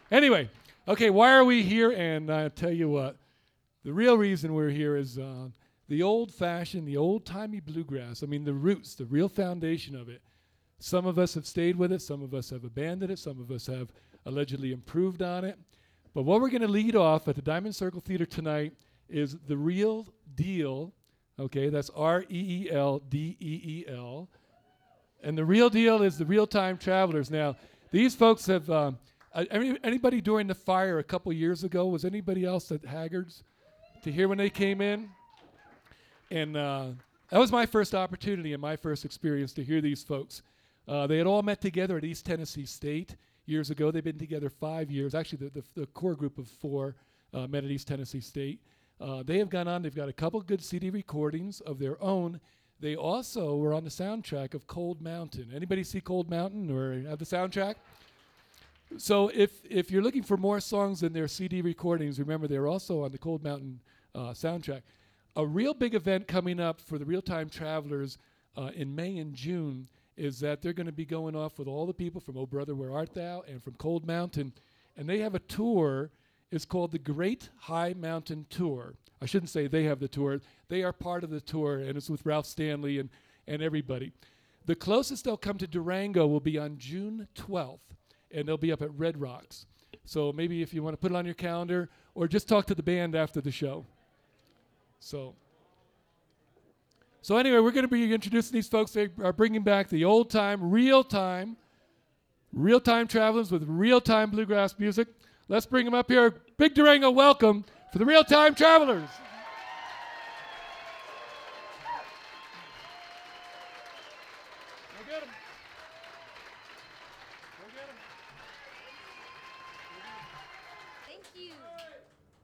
Anyway, okay, why are we here? And I tell you what, the real reason we're here is the old-fashioned, the old-timey bluegrass. I mean, the roots, the real foundation of it. Some of us have stayed with it. Some of us have abandoned it. Some of us have allegedly improved on it. But what we're going to lead off at the Diamond Circle Theater tonight is the real deal. Okay, that's REELDEEL. And the real deal is the Real-Time Travelers. Now, these folks have, anybody during the fire a couple years ago, was anybody else at Haggard's to hear when they came in? And that was my first opportunity and my first experience to hear these folks. They had all met together at East Tennessee State years ago. They've been together 5 years. Actually, the core group of four met at East Tennessee State. They have gone on. They've got a couple good CD recordings of their own. They also were on the soundtrack of Cold Mountain. Anybody see Cold Mountain or have the soundtrack? So if you're looking for more songs than their CD recordings, remember they're also on the Cold Mountain soundtrack. A real big event coming up for the Real-Time Travelers in May and June is that they're going to be going off with all the people from Oh Brother, Where Art Thou and from Cold Mountain. And they have a tour. It's called the Great High Mountain Tour. I shouldn't say they have the tour. They are part of the tour, and it's with Ralph Stanley and everybody. The closest they'll come to Durango will be on June 12th, and they'll be up at Red Rocks. So maybe if you want to put it on your calendar, or just talk to the band after the show. So anyway, we're going to be introducing these folks. They are bringing back the old-time, real-time travelers with real-time bluegrass music. Let's bring them up here. Big Durango welcome for the Real-Time Travelers.